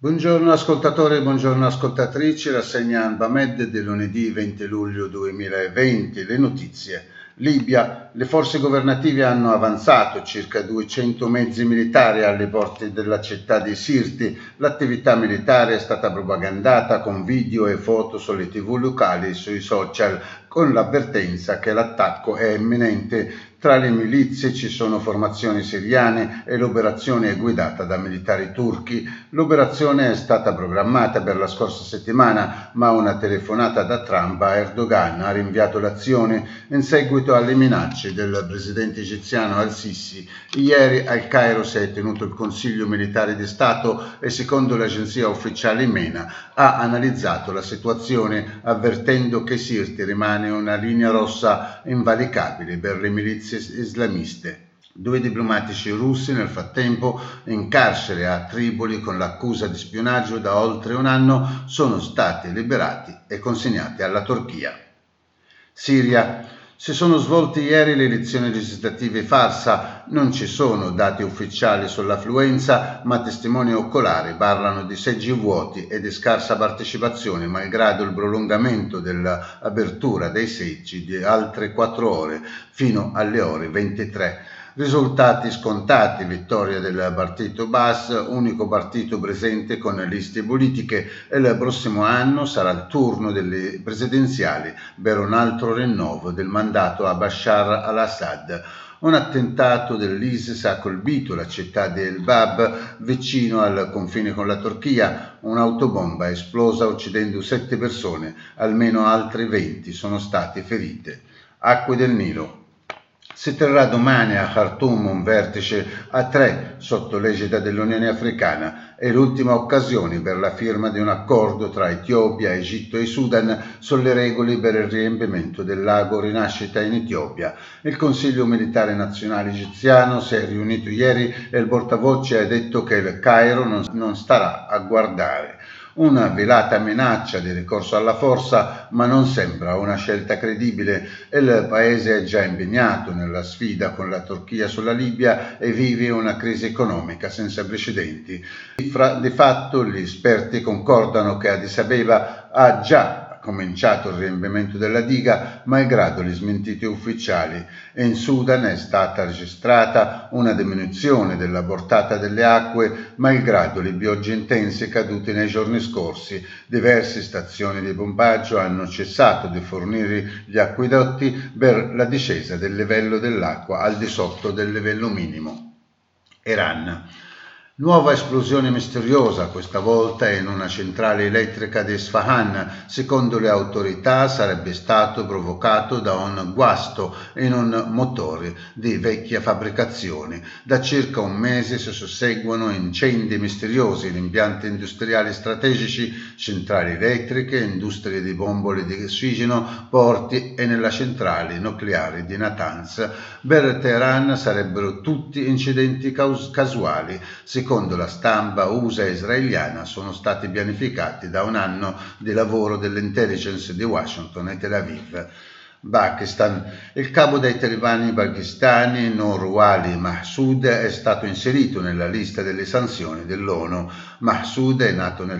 Buongiorno ascoltatori, buongiorno ascoltatrici, rassegna Anbamed del lunedì 20 luglio 2020, le notizie. Libia, le forze governative hanno avanzato circa 200 mezzi militari alle porte della città di Sirti. L'attività militare è stata propagandata con video e foto sulle TV locali e sui social, con l'avvertenza che l'attacco è imminente. Tra le milizie ci sono formazioni siriane e l'operazione è guidata da militari turchi. L'operazione è stata programmata per la scorsa settimana, ma una telefonata da Trump a Erdogan ha rinviato l'azione in seguito alle minacce del presidente egiziano al-Sisi. Ieri al Cairo si è tenuto il Consiglio Militare di Stato e, secondo l'agenzia ufficiale MENA, ha analizzato la situazione avvertendo che Sirti rimane una linea rossa invalicabile per le milizie islamiste. 2 diplomatici russi nel frattempo in carcere a Tripoli con l'accusa di spionaggio da oltre un anno sono stati liberati e consegnati alla Turchia. Siria. Si sono svolte ieri le elezioni legislative farsa, non ci sono dati ufficiali sull'affluenza, ma testimoni oculari parlano di seggi vuoti e di scarsa partecipazione, malgrado il prolungamento dell'apertura dei seggi di altre 4 ore fino alle ore 23. Risultati scontati: vittoria del partito Baas, unico partito presente con liste politiche, e il prossimo anno sarà il turno delle presidenziali per un altro rinnovo del mandato a Bashar al-Assad. Un attentato dell'ISIS ha colpito la città di El Bab, vicino al confine con la Turchia. Un'autobomba è esplosa uccidendo 7 persone, almeno altre 20 sono state ferite. Acque del Nilo. Si terrà domani a Khartoum un vertice a 3 sotto l'egida dell'Unione Africana. È l'ultima occasione per la firma di un accordo tra Etiopia, Egitto e Sudan sulle regole per il riempimento del lago Rinascita in Etiopia. Il Consiglio Militare Nazionale Egiziano si è riunito ieri e il portavoce ha detto che il Cairo non starà a guardare. Una velata minaccia di ricorso alla forza, ma non sembra una scelta credibile. Il paese è già impegnato nella sfida con la Turchia sulla Libia e vive una crisi economica senza precedenti. Di fatto, gli esperti concordano che Addis Abeba ha già cominciato il riempimento della diga, malgrado gli smentiti ufficiali, e in Sudan è stata registrata una diminuzione della portata delle acque, malgrado le piogge intense cadute nei giorni scorsi. Diverse stazioni di pompaggio hanno cessato di fornire gli acquedotti per la discesa del livello dell'acqua al di sotto del livello minimo. Iran. Nuova esplosione misteriosa, questa volta in una centrale elettrica di Isfahan. Secondo le autorità sarebbe stato provocato da un guasto in un motore di vecchia fabbricazione. Da circa un mese si susseguono incendi misteriosi in impianti industriali strategici, centrali elettriche, industrie di bombole di ossigeno, porti e nella centrale nucleare di Natanz. Per Teheran sarebbero tutti incidenti casuali. Secondo la stampa USA e israeliana sono stati pianificati da un anno di lavoro dell'intelligence di Washington e Tel Aviv. Pakistan. Il capo dei talebani pakistani Noor Wali Mahsoud è stato inserito nella lista delle sanzioni dell'ONU. Mahsoud è nato nel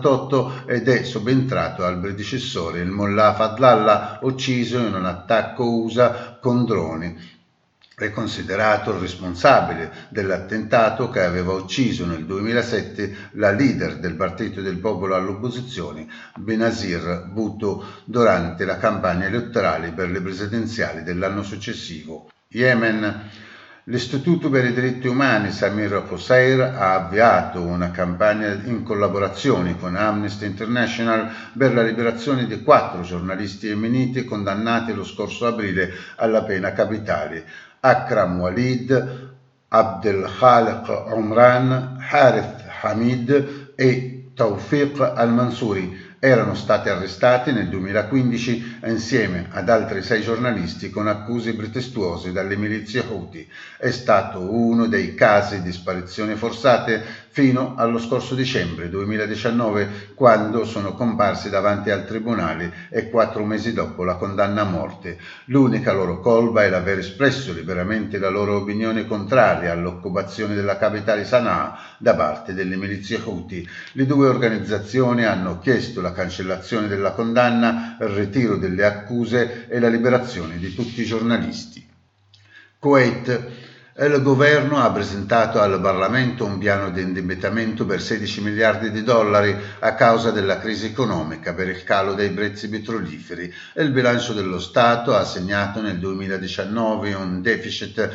78 ed è subentrato al predecessore, il Mullah Fadlallah, ucciso in un attacco USA con droni. È considerato il responsabile dell'attentato che aveva ucciso nel 2007 la leader del Partito del Popolo all'opposizione, Benazir Bhutto, durante la campagna elettorale per le presidenziali dell'anno successivo. Yemen. L'Istituto per i diritti umani Samir Hussein ha avviato una campagna in collaborazione con Amnesty International per la liberazione di 4 giornalisti yemeniti condannati lo scorso aprile alla pena capitale: Akram Walid, Abdel Khaliq Omran, Harith Hamid e Tawfiq al-Mansuri. Erano stati arrestati nel 2015 insieme ad altri 6 giornalisti con accuse pretestuose dalle milizie Houthi. È stato uno dei casi di sparizioni forzate fino allo scorso dicembre 2019, quando sono comparsi davanti al tribunale e 4 mesi dopo la condanna a morte. L'unica loro colpa è l'aver espresso liberamente la loro opinione contraria all'occupazione della capitale Sana'a da parte delle milizie Houthi. Le 2 organizzazioni hanno chiesto la cancellazione della condanna, il ritiro delle accuse e la liberazione di tutti i giornalisti. Kuwait. Il governo ha presentato al Parlamento un piano di indebitamento per 16 miliardi di dollari a causa della crisi economica per il calo dei prezzi petroliferi e il bilancio dello Stato ha segnato nel 2019 un deficit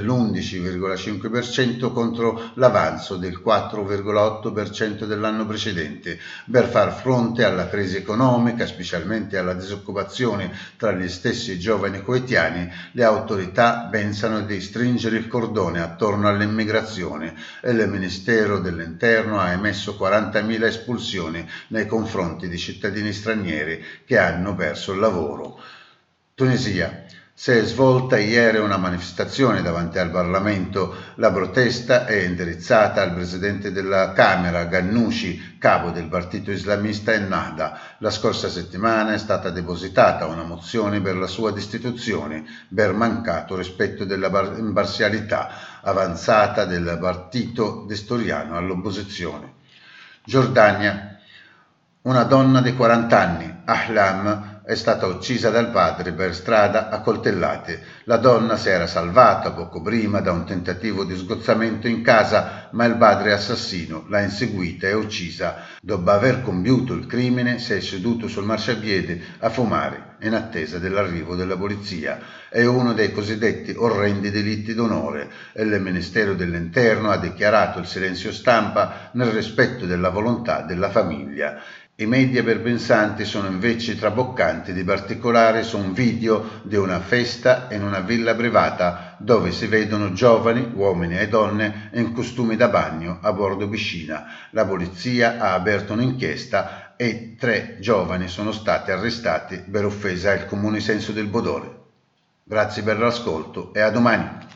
dell'11,5% contro l'avanzo del 4,8% dell'anno precedente. Per far fronte alla crisi economica, specialmente alla disoccupazione tra gli stessi giovani kuwaitiani, le autorità pensano di stringere il cordone attorno all'immigrazione e il Ministero dell'Interno ha emesso 40.000 espulsioni nei confronti di cittadini stranieri che hanno perso il lavoro. Tunisia. Si è svolta ieri una manifestazione davanti al Parlamento. La protesta è indirizzata al presidente della Camera, Ghannouchi, capo del partito islamista Ennahda. La scorsa settimana è stata depositata una mozione per la sua destituzione per mancato rispetto della imparzialità avanzata del partito destoriano all'opposizione. Giordania. Una donna di 40 anni, Ahlam, è stata uccisa dal padre per strada a coltellate. La donna si era salvata poco prima da un tentativo di sgozzamento in casa, ma il padre assassino l'ha inseguita e uccisa. Dopo aver compiuto il crimine si è seduto sul marciapiede a fumare in attesa dell'arrivo della polizia. È uno dei cosiddetti orrendi delitti d'onore e il Ministero dell'Interno ha dichiarato il silenzio stampa nel rispetto della volontà della famiglia. I media benpensanti sono invece traboccanti, di particolare su un video di una festa in una villa privata dove si vedono giovani, uomini e donne in costumi da bagno a bordo piscina. La polizia ha aperto un'inchiesta e 3 giovani sono stati arrestati per offesa al comune senso del pudore. Grazie per l'ascolto e a domani.